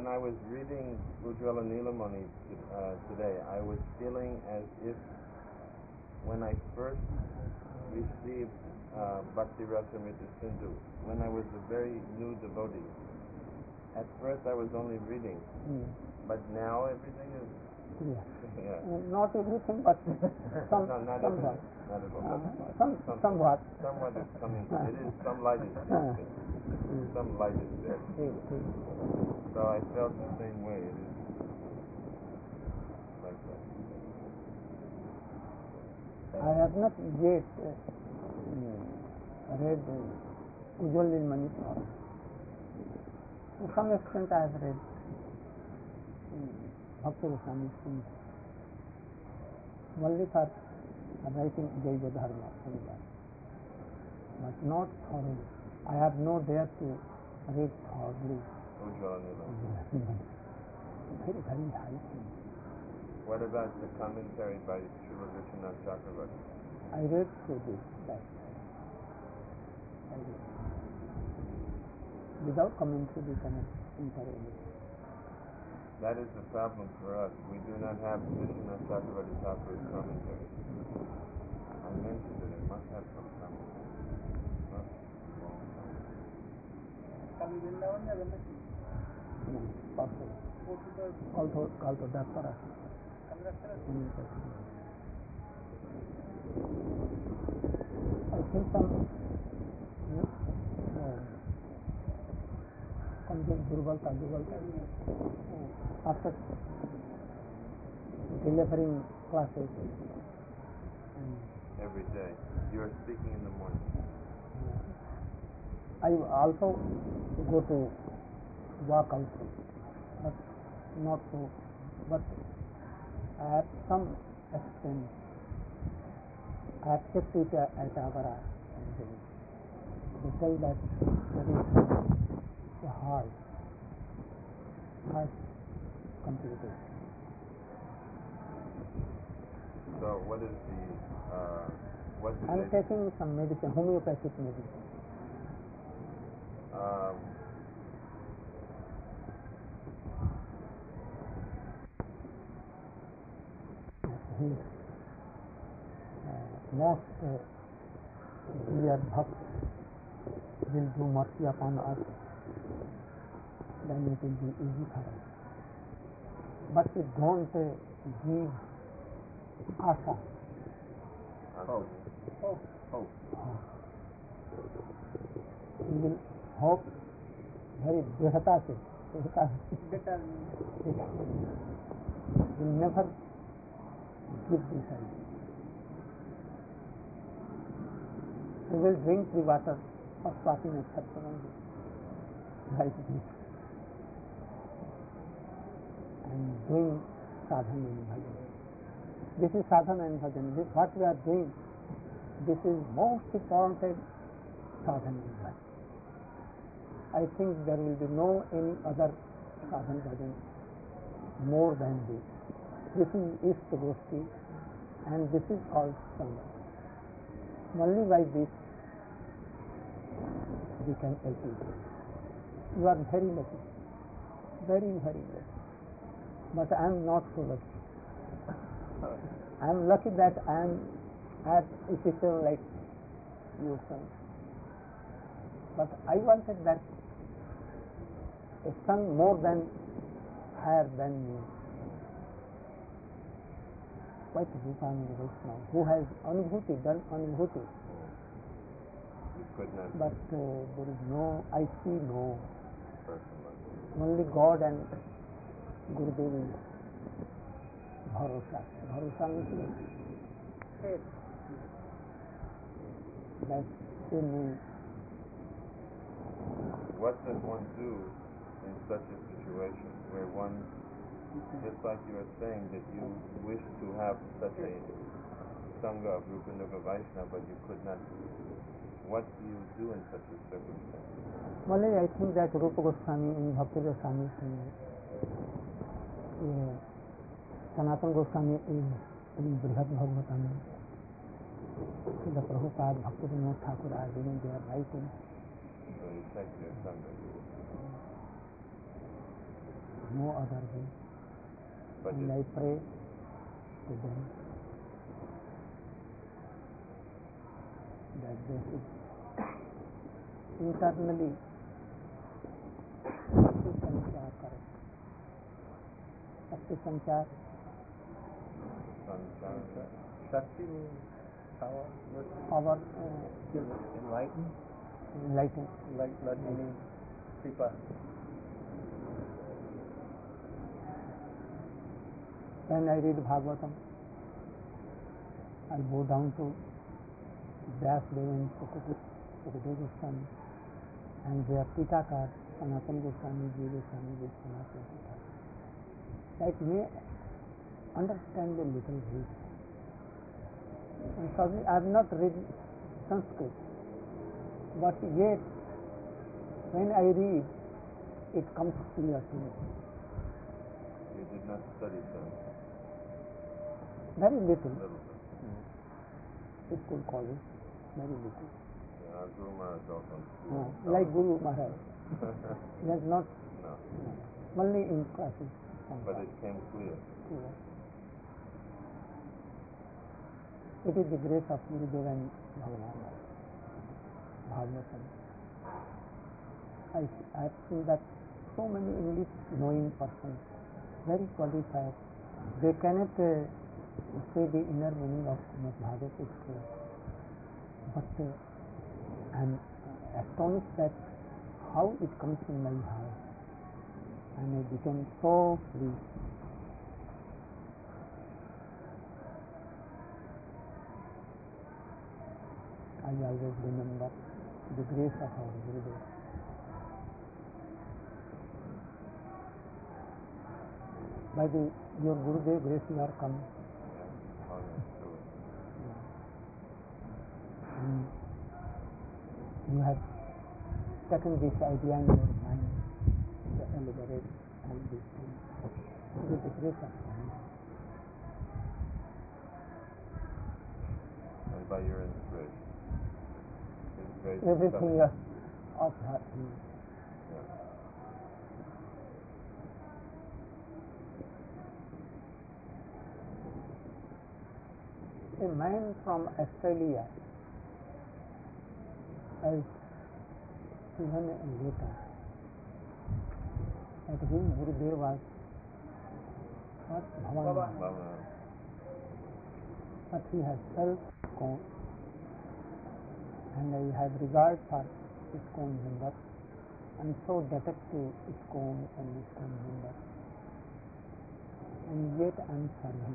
when I was reading Ujjwala Nilamani today, I was feeling as if when I first received Bhakti Rasamrita Sindhu, when I was a very new devotee. At first I was only reading, but now everything is... Yeah. Not everything, but some, no, not somewhat. Somewhat is coming. It is, some light is there. Some light is there. So I felt the same way. It is like that. I have not yet read Ujjwala Nilamani. To some extent I have read Bhakti Rasami Sindhu. Only for writing Jaiva Dharma, but not thoroughly. I have no dare to read thoroughly. Ujjwala Nilamani. Very, very high. What about the commentary by Srila Vishwanath Chakravarti? I read through this, that. I read. Without commentary, we cannot enter anything. That is the problem for us. We do not have Vishwanath Chakravarti Thakur's commentary. I mentioned that it must have some commentary. Also Daktara. I think some Durvalta after delivering classes. Every day. You are speaking in the morning. I also go to walk also, but not so. But at some extent, I have checked it at Agara, and they tell that there is a heart completed. So what is the what do I am they... taking some medicine, homeopathic medicine. Most dear Bhakt will do mercy upon us, then it will be easy for us. But we don't give asha. Hope. We will hope very dehata se. We will never give this idea. We will drink the water of Swati Nakshatra only, like this, and doing sadhana and bhajan. This is sadhana and bhajan. This, what we are doing, this is most important sadhana and bhajan. I think there will be no any other sadhana bhajan more than this. This is Ishta Goshti, and this is called Sangha. Only by this we can achieve. You are very lucky, very, very lucky. But I am not so lucky. I am lucky that I am at a situation like you son. But I wanted that a son more than higher than me, quite Rupananda Vaishnava, who has anubhuti, done anubhuti. But there is no, I see no. Only God and Gurudev is bharosa. Bharosa means faith. That's the name. What does one do in such a situation where one, just like you are saying that you wish to have such a Sangha of Rupanuga Vaishnava, but you could not do it? What do you do in such a circumstance? Only I think that Rupa Goswami in Bhakti Rasami Sanatana Goswami is in Brihad Bhagavatam. The Prabhupada, Bhakti Vinod Thakur are doing their writing. So you take their Sangha. no other way. But And I pray to them that they should internally Shakti Sanchar correct. Shakti Sanchar. Shakti means power. Power. Enlighten. Enlighten. Meaning Kripa. When I read Bhagavatam, I go down to Vyasdev and Sukadeva Goswami and their Tikakar, Sanatana Goswami, Ji Goswami, Ji Sanatana Goswami. That may understand a little bit. And certainly I have not read Sanskrit, but yet when I read, it comes clear to me. You did not study Sanskrit? Very little. School, college, very little. Yeah, our Guru Maharaj also. Like Guru Maharaj. He has not. No. Only in classes. But it came clear. Clear. It is the grace of Gurudev and Bhagavan. Bhagavatam. I have seen that so many English knowing persons, very qualified, they cannot say the inner meaning of Bhagavad Gita. But I am astonished that how it comes in my heart, and I became so free. I always remember the grace of our Gurudev. By your Gurudev grace you are come. You have taken this idea in your mind to elaborate all these things. It is the grace of God. And by your inspiration. Everything else of her. A man from Australia has given a letter at whom Gurudev was Bhavan. But he has self-scorn, and I have regard for ISKCON members. I am so indebted to ISKCON and ISKCON members, and yet I am serving.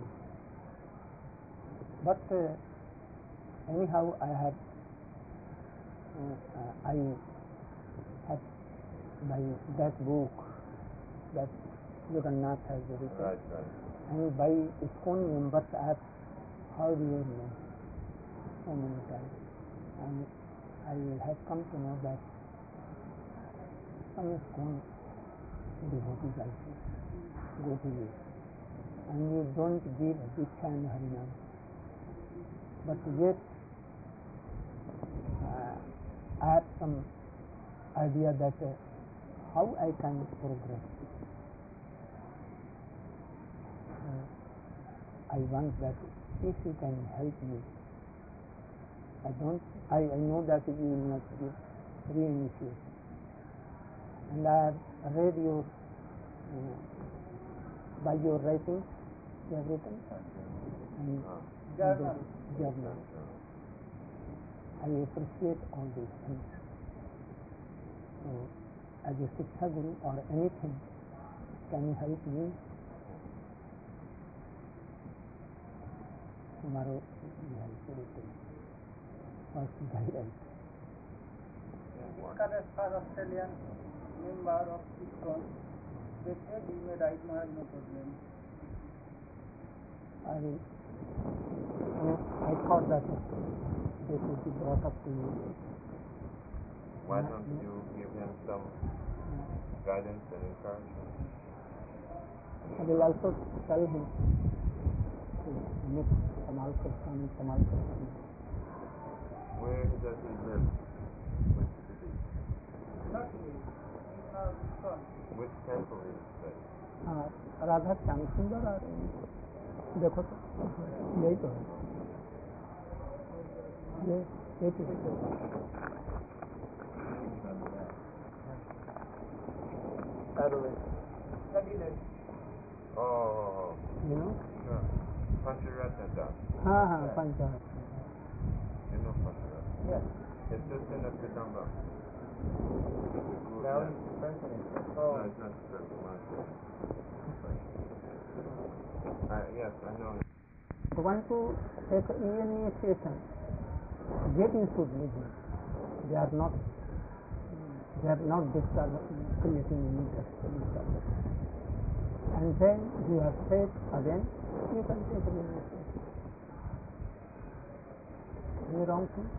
But anyhow, I had by that book that Jagannath has written, Right. and by ISKCON members I have heard your name so many times, and I have come to know that some ISKCON devotees also go to you, and you don't give Diksha and Harinam, but yet I have some idea that how I can progress. I want that if you can help me. I know that you will not give re-initiation, and I have read your by your writings you have written and journal. I appreciate all these things. So, as a Shiksha Guru or anything, can you help me? Tomorrow you have to return. First guidance. As Australian member of ISKCON, they said you may write Maharaj, no problem. I thought that they should be brought up to you. Why don't you give him some guidance and encouragement? I will also tell him to meet Tamal Krishna. Where does he live? Which city? Not me. ISKCON. Which temple is that? हाँ, राधा श्याम सुंदर आ रहे हैं, देखो तो यही तो है, ये तो है। Oh, You know? sure. Pancharatna. हाँ हाँ, panchayat. You know Pancharatna? Yes. It's just in the Kadamba. Now Yeah. it's Pancharatna. No, Oh. it's not the yes, I know. Want to take initiation, get into religion. They are not creating any disturbance. And then you have faith again, you can take initiation. Any wrong thing?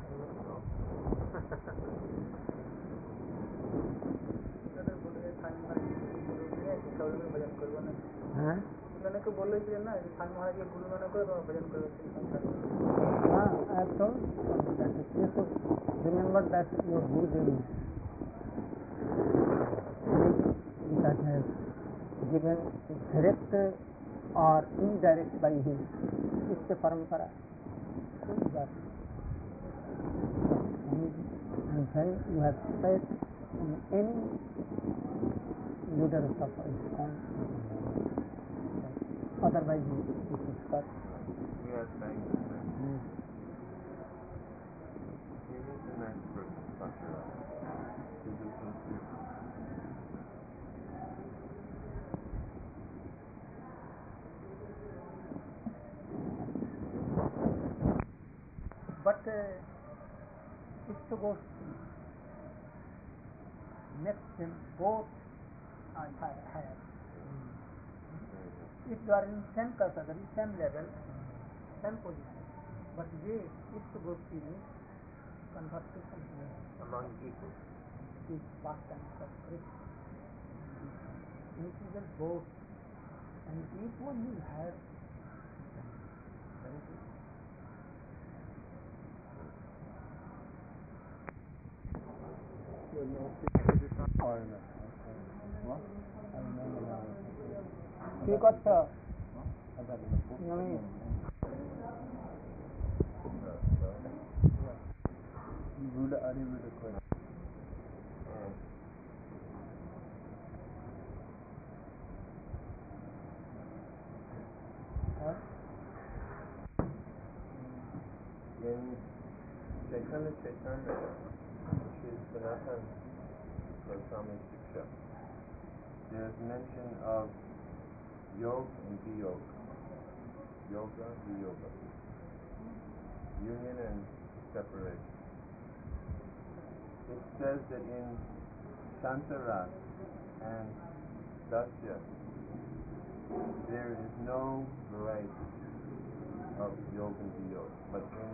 हाँ? को बोले थे ना खान महाराज के गुरु माना को भजन करो हाँ, I have told that you should remember that your Gurudev that has given direct or indirect by him इससे परंपरा and when you have faith in any leader of ISKCON, otherwise you should stop. We are trying to say. He is a nice person, Pancharatna. He's a sincere person. But it's to go next him both are higher. If you are in same category, same level, same position, but they it's to go feeling conversation Among equals. is pastime of Krishna. And it is both, and if one is higher, very good. ঠিক আছে Nabin In Chaitanya Chaitanya, Shri Sanatan Goswami Shiksha, there is mention of yoga and viyoga. Yoga, viyoga. Union and separation. It says that in Shantaras and Dasya, there is no variety of yoga and viyoga, but in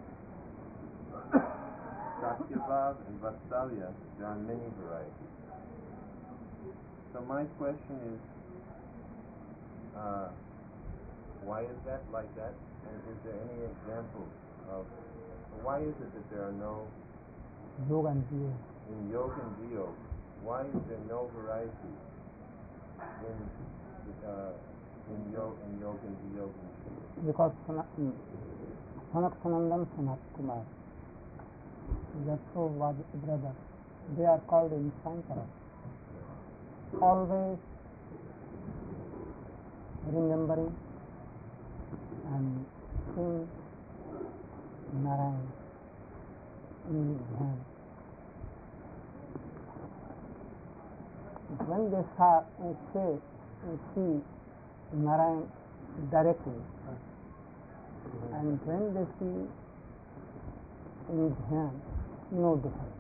Satyabhav and Vatsalya, there are many varieties. So my question is, why is that like that? And is there any example of why is it that there are no yoga and yoga? in yoga and viyoga? Why is there no variety in yoga and viyoga? Because Sanak Sanandam Sanat Kumar, Yasho was brother. They are called in Sankara. Always remembering and seeing Narayan in his hand. When they see Narayan directly, and when they see in his hand, no difference.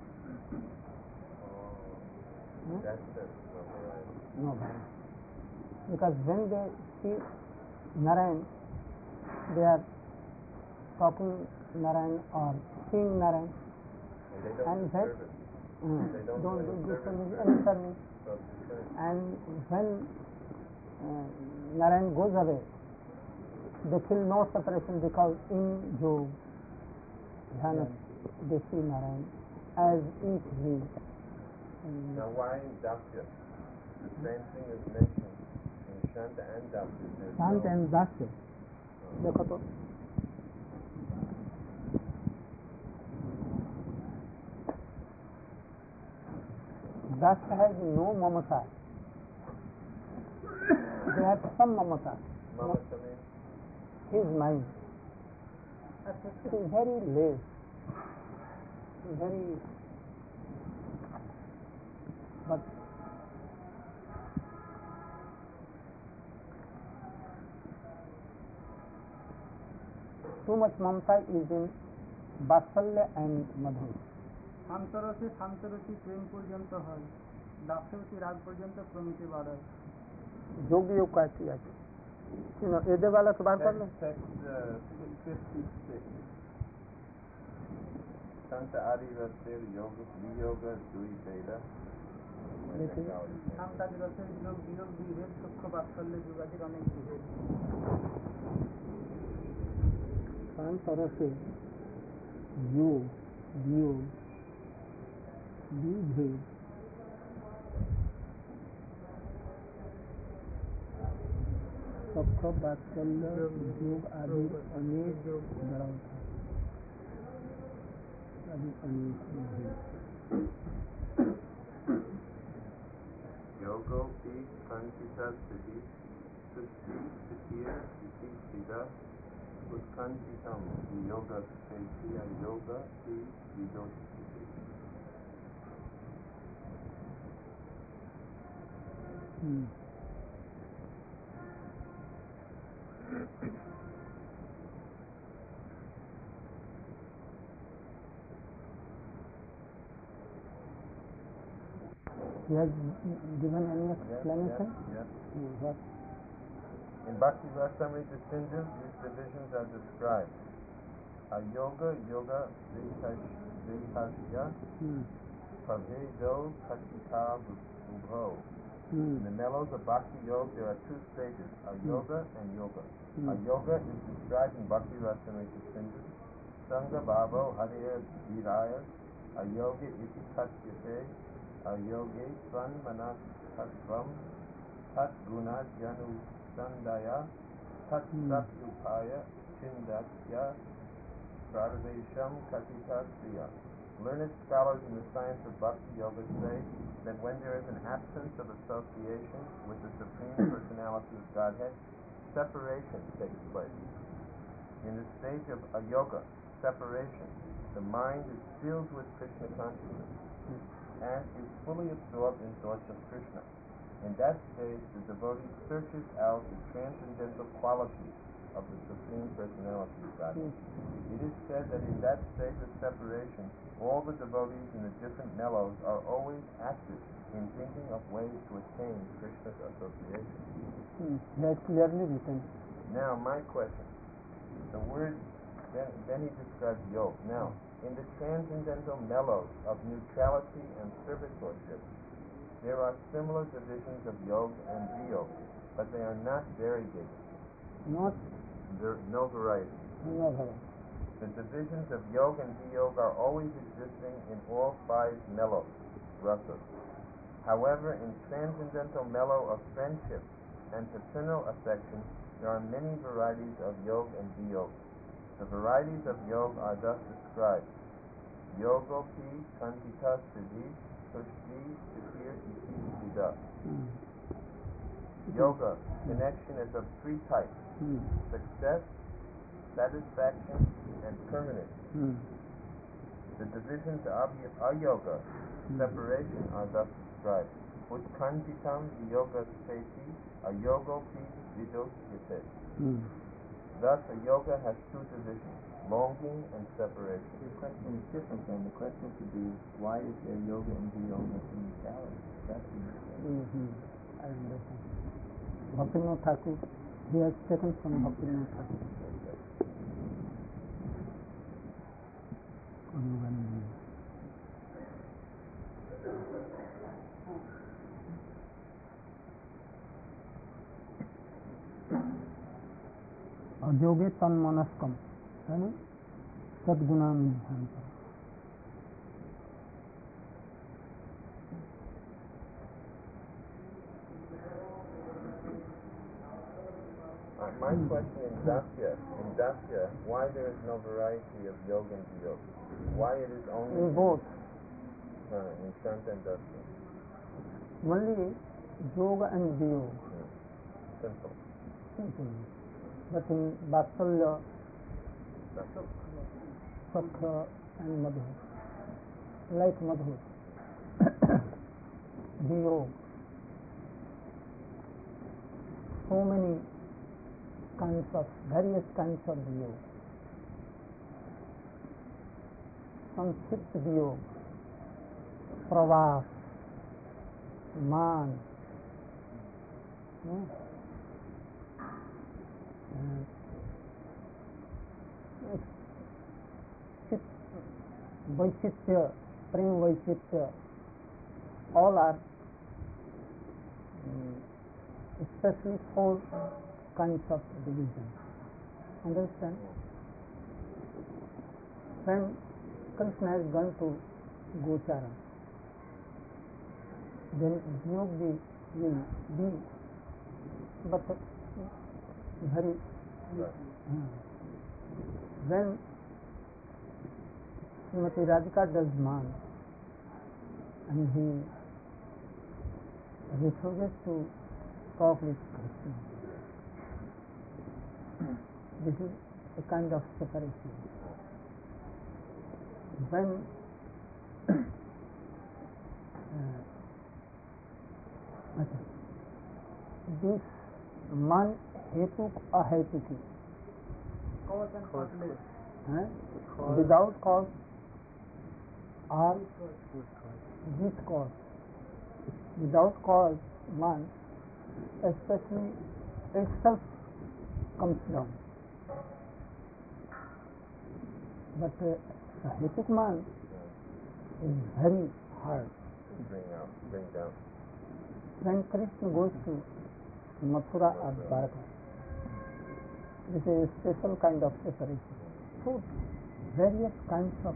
That's the variety. No difference. Because when they see Narayan, they are talking Narayan or seeing Narayan, And they don't and do that service. They don't do do any service. any service. So it's good. And when Narayan goes away, they feel no separation because in Yog, Dhyana, they see Narayan as if he. Now why in Dasya? the same thing is mentioned in Shanta and Dasya. शांत and दास्य देखो तो Dasya has no mamata. They have some mamata. Mamata means? His mind. It is very less. Very. But too much mamata is in Vatsalya and Madhur. শান্তরসে শান্তরসি প্রেম পর্যন্ত হয়, দাসরসি রাগ পর্যন্ত ক্রমিতে বাড়ায়। যোগ বিয়োগ কাটতে আছে এদে वाला तो बात कर लो। Text 56. Shanta Adi Rasir Yoga Viyoga Dui Veda. শান্তাদি রসের যোগ বিয়োগ বিভেদ সূক্ষ্ম বাৎসল্য যুগাদির অনেক বিভেদ। शांत रसे योग वियोग विभेद सख्य वात्सल्य योग आदि अनेक बड़ा होता है आदि अनेक विभेद। Yogo Pi Kankita Siddhi Sushti Siddhir Iti Siddha Utkantitam Yoga Setia Yoga Pi Vidoshiti. He has given any explanation? Yes. What? In Bhakti Rasamrita Sindhu, these divisions are described. Yoga, Yoga, Vihashya, Pavedo, Katika, Ubho. In the mellows of Bhakti Yoga, there are two stages, Yoga and Yoga. Yoga is described in Bhakti Rasamrita Sindhu. Sangha Bhavo Hariya Viraya, Yoga Iti Katyate, Yoge Svan Manas Tattvam, Tat Guna Janu Sandaya, Tat Satyupaya, Chindatya, Sarvesham Katitasya. Learned scholars in the science of Bhakti Yoga say that when there is an absence of association with the Supreme Personality of Godhead, separation takes place. In the stage of Ayoga, separation, the mind is filled with Krishna consciousness and is fully absorbed in thoughts of Krishna. In that stage, the devotee searches out the transcendental qualities of the Supreme Personality of Godhead. It is said that in that stage of separation, all the devotees in the different mellows are always active in thinking of ways to attain Krishna's association. That's clearly written. Now, my question. The word, then he describes yoga. Now, in the transcendental mellows of neutrality and service worship, there are similar divisions of yoga and viyoga, but they are not variegated. Not? There is no variety. No variety. The divisions of yoga and viyoga are always existing in all five mellows, rasas. However, in transcendental mellow of friendship and paternal affection, there are many varieties of yoga and viyoga. The varieties of yoga are thus described. Yogopi Kantita Siddhi Tushti Siddhir Iti Siddha. Yoga, connection is of three types. Success, satisfaction, and permanence. The divisions of Ayoga, separation, are thus described. Utkantitam Yoga Spati, Ayogopi Vidosyate. Thus, a yoga has two divisions, longing and separation. The question is different then. The question should be, why is there yoga and viyoga in neutrality? That's the mistake. I understand. Bhaktivinoda Thakur, he has taken from Bhaktivinoda Thakur. अयोगे तन्मनस्कम है ना सद्गुणानुध्यान पर My question in Dasya, why there is no variety of yoga and yoga? Why it is only In both, in Shanta and Dasya? only yoga and yoga. Simple. Simple. But in Vatsalya, That's Sakha and Madhu, like Madhu, yoga, so many kinds of, various kinds of yoga. Sanskrit yoga, pravas, man, Vaishitya, Prem Vaishitya, all are especially 4 kinds of division. Understand? When Krishna has gone to Gochara, then yogi will be but very when Srimati Radhika does man and he refuses to talk with Krishna, this is a kind of separation. When this man hetuk ahetuki, Cause and causeless. without cause or with cause. Without cause, man especially itself comes down. But hetuk man is very hard. Bring down. When Krishna goes to Mathura or Dwarka, this is a special kind of separation. So, various kinds of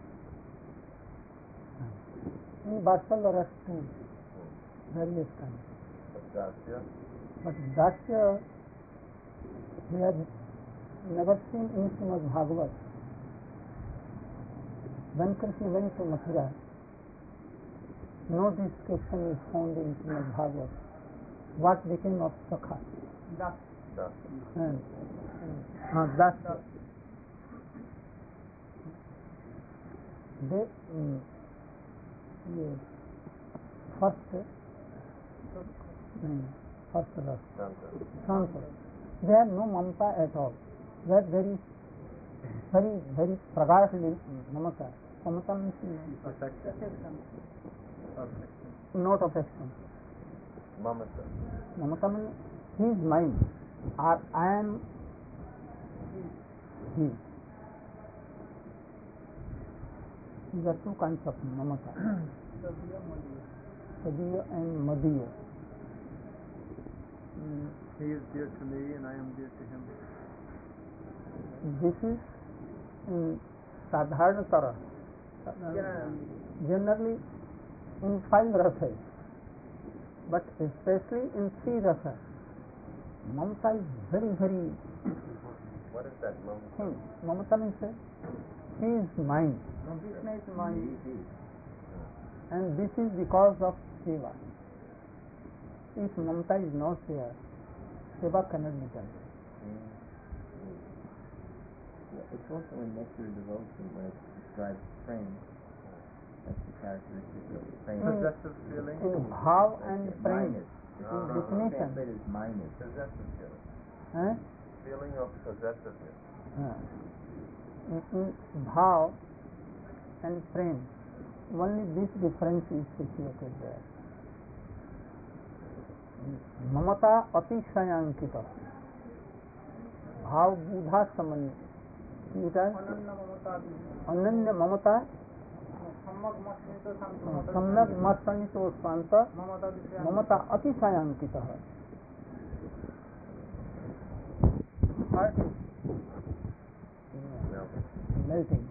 in Vatsalya Rasa too, various kinds. But Dasya, we have never seen in Srimad Bhagavat. When Krishna went to Mathura, no description is found in Srimad Bhagavat. What became of Sakha? And Dasya. They first rasa, Shanta. They have no mamata at all. They are very, very, very pragadly mamata. Mamata means not affection. Mamata means he is mine, or I am he. These are 2 kinds of mamata. Sadiya and Madiya. He is dear to me and I am dear to him. This is in Sadharanatara. Generally in 5 rasas, but especially in 3 rasas. Mamata is very, very What is that, thing. Mamata means he is mine. Krishna is mine. And this is because of Seva. If Mamata is not there, Seva cannot be done. It's also in nectar devotion when it describes prem. That's the characteristic of prem. Possessive feeling? In Bhav and Prem, Minus. in definition. Translated as minus. Possessive feeling. Eh? Feeling of possessiveness. In Bhav and Prem, only this difference is situated there. Mamata atishayankita, Bhav Buddha Samanya. Ananya Mamata Samyak Matsanito Santa Mamata atishayankita. Heart is melting.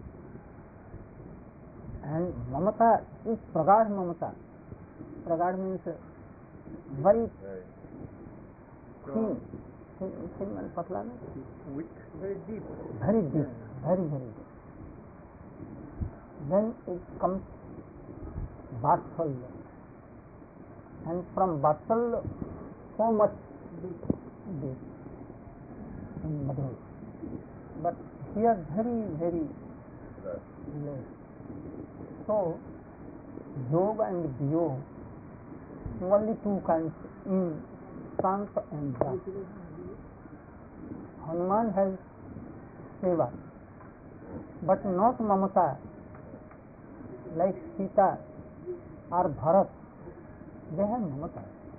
And mamata is pragad mamata. Pragad means very thin thin and patla, no? Very deep. Very deep, very deep. Then it comes Vatsal, and from Vatsal so much deep in Madhur. But here very less. So Yoga and Viyog, only two kinds in Sankhya and Japa. Hanuman has seva, but not mamata like Sita or Bharat. They have mamata.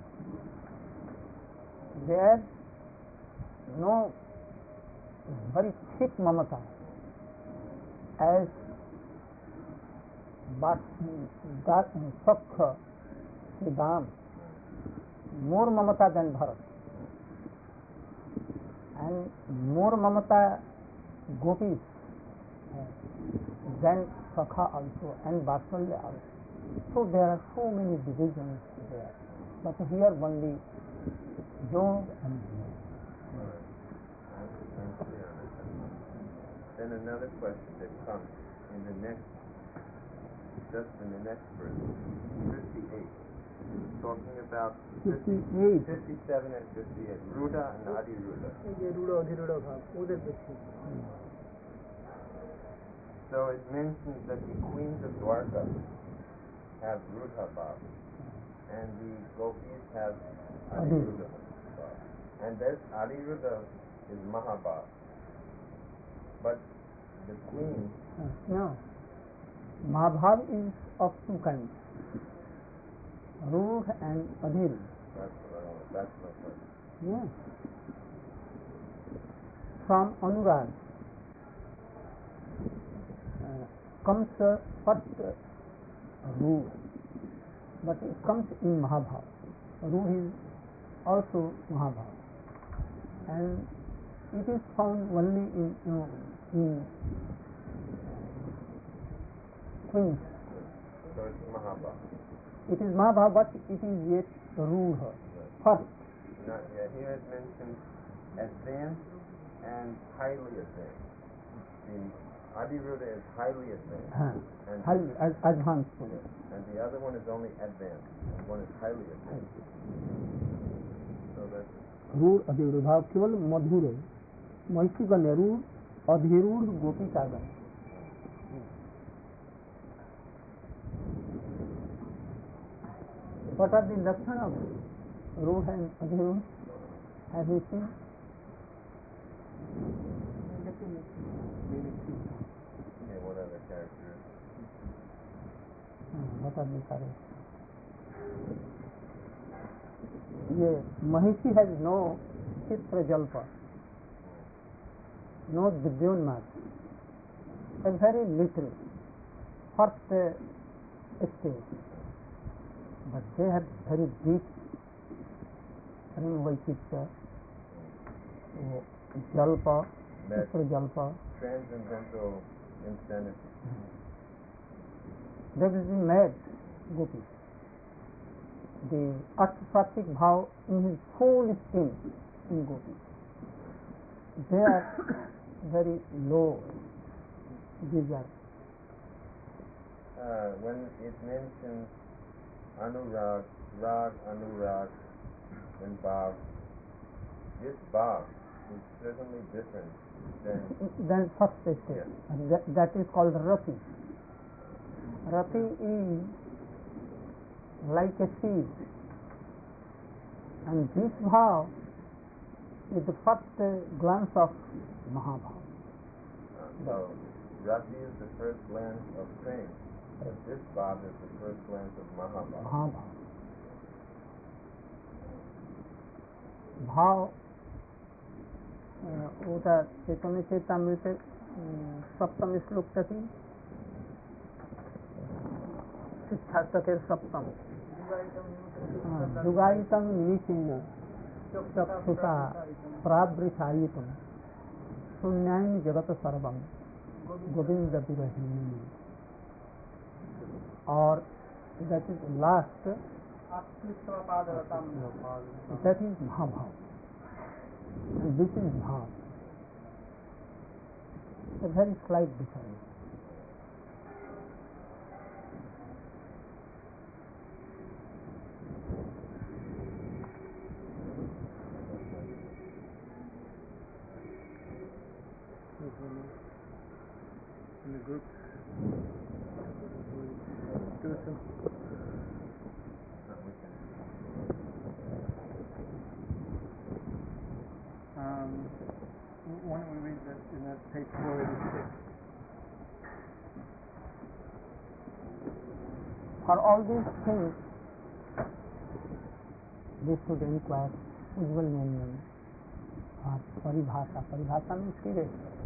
They have no very thick mamata as Sakha, Sridham, more mamata than Bharat, and more mamata gopis than Sakha also and Vatsalya also. So there are so many divisions there, but here only Yog and Viyog. Then another question that comes in the next, just in the next verse, 58, talking about 57 and 58, Ruda and Adiruda. So it mentions that the queens of Dwarka have Rudha Bhav, and the gopis have Adiruda Bhav. And that Adiruda is Mahabhav. But the queen... No. Mahabhav is of two kinds, Rudh and Adhir. That's my question. Yes. From Anurag comes first Rudh, but it comes in Mahabhav. Rudh is also Mahabhav, and it is found only in twins. So it's Mahabhav. It is Mahabhav, but it is yet Rudha. First. Not yet. Here it mentions advanced and highly advanced. The Adiruda is highly advanced. And Advanced. And the other one is only advanced. And one is highly advanced. So that's... रूढ़ अधिरूढ़ भाव केवल मधुर है, महिषी का निरूढ़ अधिरूढ़ गोपी का गण. What are the Lakshana of Rudha and Adhirudha? Have you seen? Yeah, what are the characters? What are the characters? ये महिषी has no चित्र जल्प, no दिव्योन्माद, a very little first stage, but they have very deep Vaichitya, Jalpa, Chitra Jalpa. Transcendental insanity. That is the mad gopi. The Ashtasattvik bhav in his full skin in gopi. They are very low. These are. When it mentions Anurag, Rag, Anurag, and Bhav, this Bhav is certainly different than first stage. Yes. That is called Rati. Rati is like a seed, and this bhav is the first glance of Mahabhav. So Rati is the first glance of fame, but this Bhav is the first glance of Mahabhav. भाव ওটা চৈতন্য চৈতামৃতের সপ্তম শ্লোক থেকে শিক্ষার্থকের সপ্তম যুগায়িতং নিমিষেণ চক্ষুষা প্রাবৃথায়িতং শূন্যায়ন জগত সর্বং গোবিন্দ বিরহিণী. और that is last, that is Mahabhav. and this is bhav. A very slight difference. In the group, do it some. Why don't we read that in that page 486? For all these things, they should inquire usual meaning or paribhasa. Paribhasa means serious.